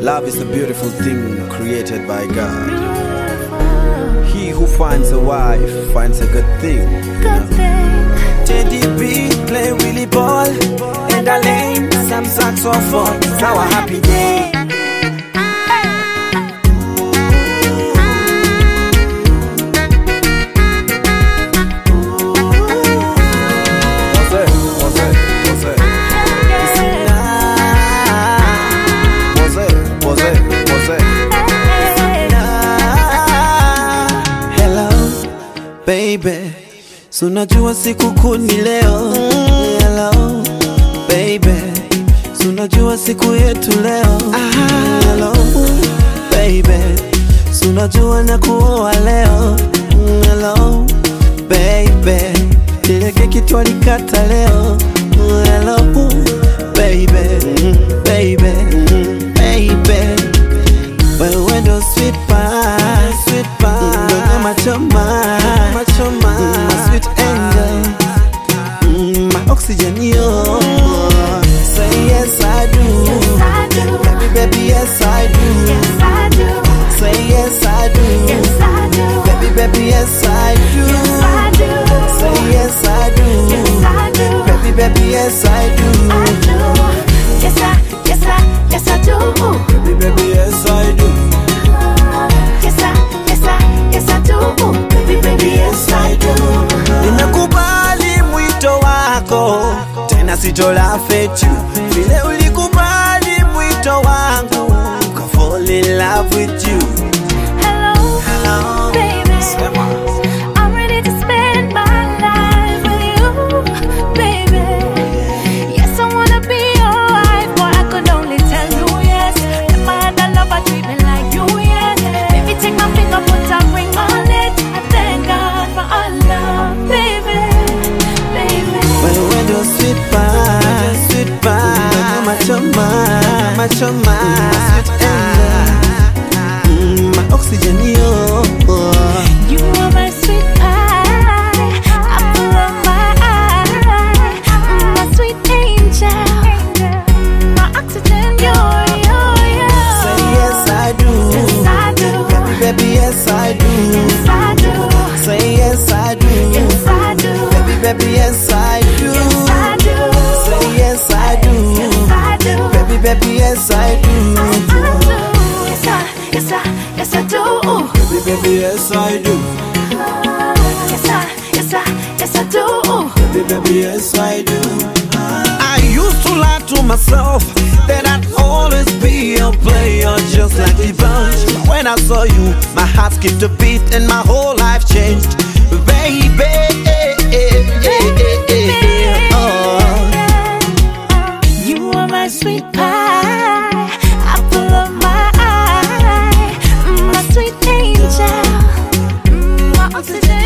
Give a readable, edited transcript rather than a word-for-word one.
Love is a beautiful thing created by God. He who finds a wife finds a good thing. JDB play Willie Ball and Alain some saxophone. It's our happy day. Baby, so unajua siku kuu ni leo. Hello, baby, so unajua siku yetu leo. Hello, baby, so unajua na kuoa leo. Hello, baby, ile keki twalikata leo. Hello, baby, baby, baby, wewe ndo sweet pie, sweet pie, ndo machoma. My sweet angel, my oxygen, yo. Say yes I do, yes I do. Baby, baby, yes I do, Yes I do. Say yes I do, Yes I do. Baby, baby, yes I do, Yes I do. Say yes I do, Yes I do. Baby, baby, yes I do, I do. Yes I do. Baby, baby, yes I do, Yes I do. Baby, baby, yes I do. Nimekubali mwito wako, tena sitola fetu. Vile ulikubali mwito wangu, ka fall in love with you. Hello, baby. I'm ready to spend my life with you, baby. Yes, I wanna be your wife, but I could only tell you yes. If I had a lover, treat me like you, yes. Baby, take my finger, put a ring on it. I thank God for our love, baby, baby. Wewe ndo sweet pie, sweet pie, machoma, machoma, sweet angel, my oxygen, yo. You are my sweet pie, apple of my eye, my sweet angel, my oxygen, you're. Say yes I do, Yes I do. Baby, baby, yes I do, Yes I do. Say yes I do, Yes I do. Baby, baby, yes I do, Yes I do. Say yes I do, Yes I do. Baby, baby, yes I do, Yes I do. Baby, baby, yes I do, Yes I do. Baby, baby, yes I do. I used to lie to myself that I'd always be a player just like the bunch. But when I saw you, my heart skipped a beat and my whole life changed. Baby, You are my sweet pie, apple of my eye, my sweet angel, my oxygen.